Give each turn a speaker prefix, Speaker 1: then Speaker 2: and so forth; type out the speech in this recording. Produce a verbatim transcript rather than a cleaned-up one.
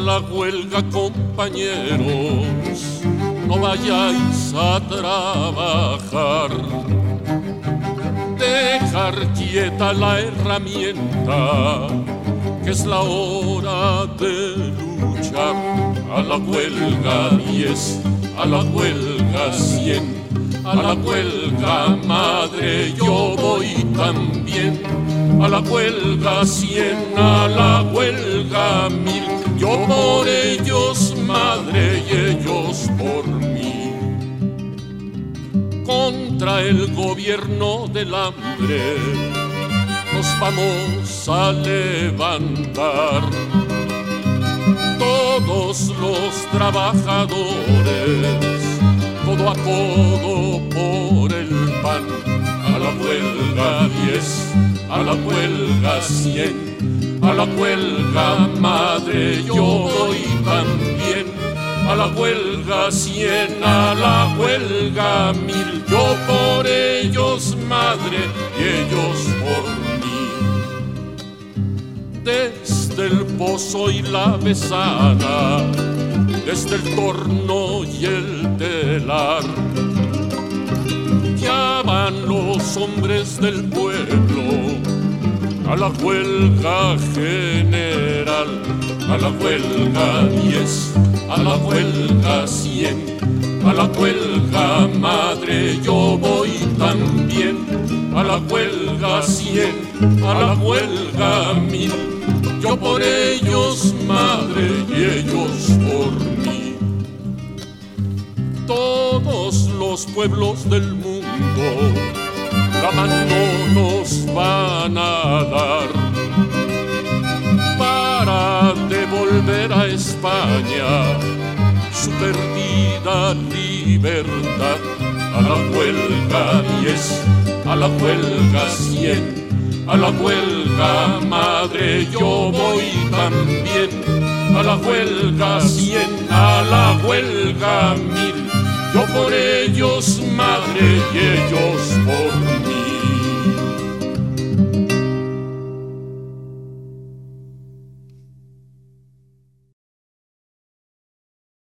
Speaker 1: la huelga, compañeros, no vayáis a trabajar. Dejar quieta la herramienta, que es la hora de luchar. A la huelga diez, a la huelga cien, a la huelga madre yo voy también. A la huelga cien, a la huelga mil, yo por ellos madre y ellos por mí. Contra el gobierno del hambre nos vamos a levantar. Todos los trabajadores, codo a codo por el pan. A la huelga diez, a la huelga cien, a la huelga madre yo voy también. A la huelga cien, a la huelga mil, yo por ellos madre y ellos por mí. Desde el pozo y la besana, desde el torno y el telar, ya van los hombres del pueblo a la huelga general. A la huelga diez, a la huelga cien, a la huelga madre yo voy también. A la huelga cien, a la huelga mil, yo por ellos madre y ellos por mí. Todos los pueblos del mundo la mano nos van a dar para devolver a España su perdida libertad. A la huelga diez, a la huelga cien, a la huelga madre yo voy también. A la huelga cien, a la huelga mil, yo por ellos madre y ellos por